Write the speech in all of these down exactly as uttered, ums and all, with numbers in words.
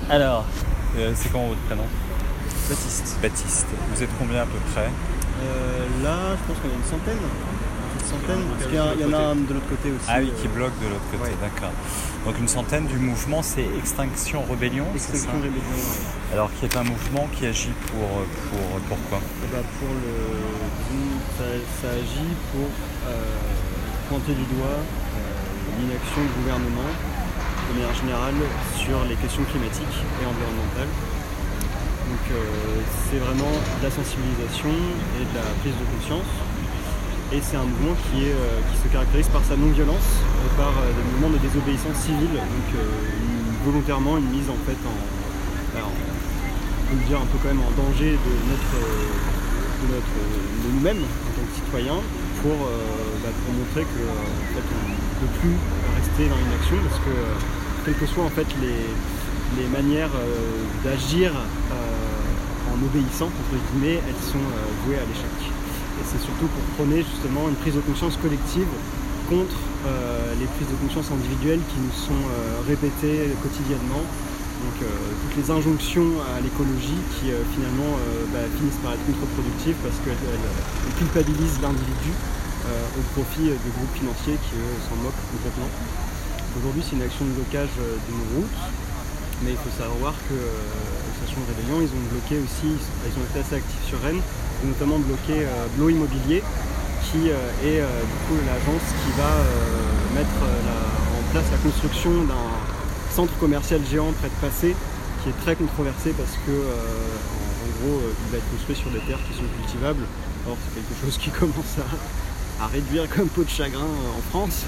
Alors, euh, c'est comment votre prénom? Baptiste. Baptiste. Vous êtes combien à peu près? Euh, là, je pense qu'on a une centaine. Une centaine, parce qu'il y, a- il y en a un de l'autre côté aussi. Ah oui, euh, qui bloque de l'autre côté, ouais. d'accord. Donc une centaine du mouvement, c'est Extinction Rébellion, c'est ça? Extinction Rébellion. Ouais. Alors qui est un mouvement qui agit pour, pour pourquoi? Et bah, pour le, ça, ça agit pour euh, pointer du doigt euh, l'inaction du gouvernement de manière générale sur les questions climatiques et environnementales. Donc euh, c'est vraiment de la sensibilisation et de la prise de conscience. Et c'est un mouvement qui, est, euh, qui se caractérise par sa non-violence et par euh, des mouvements de désobéissance civile, donc euh, une- volontairement une mise en fait en, alors, on peut le dire un peu quand même en danger de notre, de, notre, de nous-mêmes en tant que citoyens pour, euh, bah, pour montrer que euh, en fait, on ne peut plus rester dans l'inaction parce que euh, quelles que soient en fait les, les manières euh, d'agir euh, en obéissant entre guillemets, elles sont euh, vouées à l'échec. Et c'est surtout pour prôner justement une prise de conscience collective contre euh, les prises de conscience individuelles qui nous sont euh, répétées quotidiennement. Donc euh, toutes les injonctions à l'écologie qui euh, finalement euh, bah, finissent par être contre-productives parce qu'elles elles culpabilisent l'individu euh, au profit de groupes financiers qui eux s'en moquent complètement. Aujourd'hui c'est une action de blocage euh, d'une route, mais il faut savoir que euh, Extinction Rébellion, ils ont bloqué aussi, ils ont été assez actifs sur Rennes, et notamment bloqué euh, Blo Immobilier, qui euh, est euh, du coup l'agence qui va euh, mettre euh, la, en place la construction d'un centre commercial géant près de Passé, qui est très controversé parce que euh, en, en gros euh, il va être construit sur des terres qui sont cultivables. Or c'est quelque chose qui commence à, à réduire comme peau de chagrin euh, en France.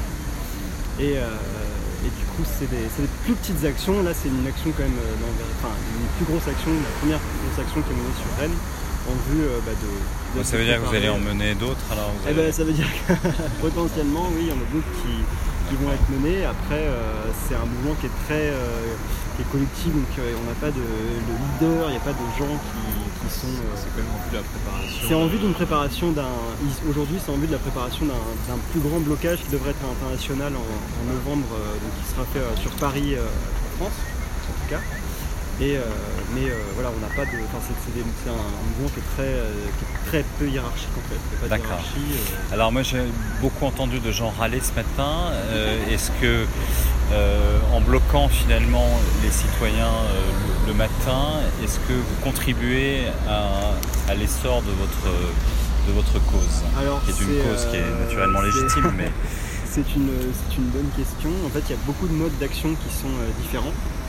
Et, euh, et du coup c'est des, c'est des plus petites actions. Là c'est une action quand même, euh, dans, enfin une plus grosse action, la première plus grosse action qui est menée sur Rennes en vue euh, bah, de, de Donc, ça veut dire que vous allez en mener d'autres alors vous Eh allez... ben, ça veut dire que potentiellement oui il y en a d'autres qui, qui vont être menées. Après euh, c'est un mouvement qui est très euh, qui est collectif, donc euh, on n'a pas de, de leader, il n'y a pas de gens qui, qui sont euh, C'est quand même en vue de la préparation. c'est en vue d'une préparation d'un. Aujourd'hui, c'est en vue de la préparation d'un, d'un plus grand blocage qui devrait être international en, en novembre, euh, donc qui sera fait euh, sur Paris, euh, en France, en tout cas. Et, euh, mais euh, voilà, on n'a pas de. Enfin, c'est, c'est, des, c'est un, un mouvement qui est très, euh, qui est très peu hiérarchique en fait. Il n'y a pas de D'accord. hiérarchie. euh. Alors moi j'ai beaucoup entendu de gens râler ce matin. Euh, est-ce que euh, en bloquant finalement les citoyens euh, le, le matin, est-ce que vous contribuez à, à l'essor de votre, de votre cause? Alors, qui est une c'est, cause qui est euh, naturellement c'est- légitime, mais C'est une, c'est une bonne question. En fait, il y a beaucoup de modes d'action qui sont euh, différents.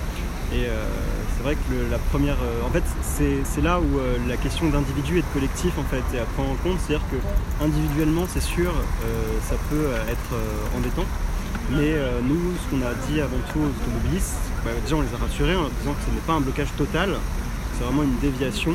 Et euh, c'est vrai que le- la première. euh, en fait, c'est, c'est là où euh, la question d'individu et de collectif en fait, est à prendre en compte. C'est-à-dire que individuellement, c'est sûr, euh, ça peut euh, être euh, embêtant. Mais euh, nous, ce qu'on a dit avant tout aux automobilistes, bah, déjà on les a rassurés en leur disant que ce n'est pas un blocage total, c'est vraiment une déviation.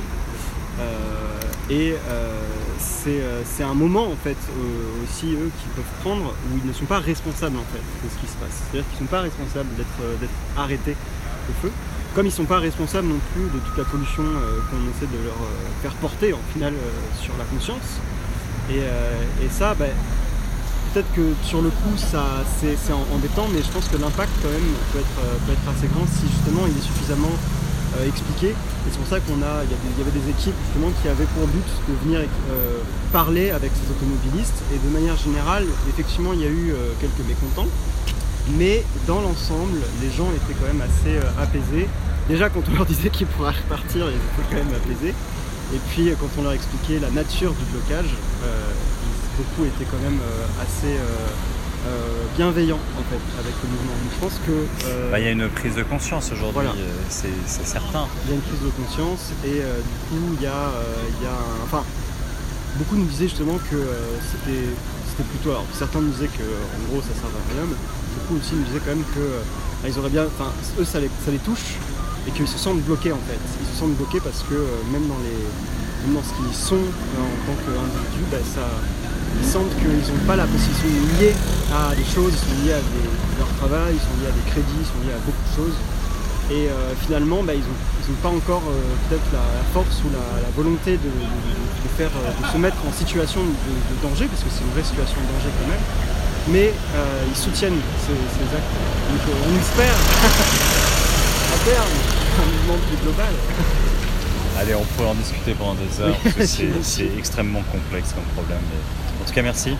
Euh, et euh, c'est, euh, c'est un moment en fait euh, aussi eux qui peuvent prendre où ils ne sont pas responsables en fait de ce qui se passe. C'est-à-dire qu'ils ne sont pas responsables d'être, euh, d'être arrêtés au feu, comme ils ne sont pas responsables non plus de toute la pollution euh, qu'on essaie de leur euh, faire porter en final euh, sur la conscience. Et, euh, et ça, bah, peut-être que sur le coup ça c'est, c'est embêtant, mais je pense que l'impact quand même peut être, euh, peut être assez grand si justement il est suffisamment euh, expliqué. Et c'est pour ça qu'on a, il y, a des, il y avait des équipes justement qui avaient pour but de venir euh, parler avec ces automobilistes. Et de manière générale, effectivement, il y a eu euh, quelques mécontents, mais dans l'ensemble, les gens étaient quand même assez euh, apaisés. Déjà, quand on leur disait qu'ils pourraient repartir, ils étaient quand même apaisés. Et puis, quand on leur expliquait la nature du blocage, euh, beaucoup étaient quand même euh, assez euh, euh, bienveillants en fait avec le mouvement. Donc, je pense que euh, bah, y a une prise de conscience aujourd'hui, Voilà. euh, c'est, c'est certain. il y a une prise de conscience et euh, du coup il y a, euh, il y a un, enfin beaucoup nous disaient justement que euh, c'était, c'était plutôt, alors certains nous disaient que en gros ça servait à rien, mais beaucoup aussi nous disaient quand même que euh, ils auraient bien, enfin eux ça les, ça les touche et qu'ils se sentent bloqués en fait. Ils se sentent bloqués parce que euh, même dans les, même dans ce qu'ils sont euh, en tant qu'individus, bah, ça, ils sentent qu'ils n'ont pas la possibilité, ils sont liés à des choses, ils sont liés à des, leur travail, ils sont liés à des crédits, ils sont liés à beaucoup de choses. Et euh, finalement, bah, ils n'ont pas encore euh, peut-être la, la force ou la, la volonté de, de, de, faire, euh, de se mettre en situation de, de danger, parce que c'est une vraie situation de danger quand même. Mais euh, ils soutiennent ces, ces actes. Donc euh, on espère, à terme, un mouvement plus global. Allez, on pourrait en discuter pendant des heures, parce que c'est, c'est extrêmement complexe comme problème. Mais... En tout cas, merci.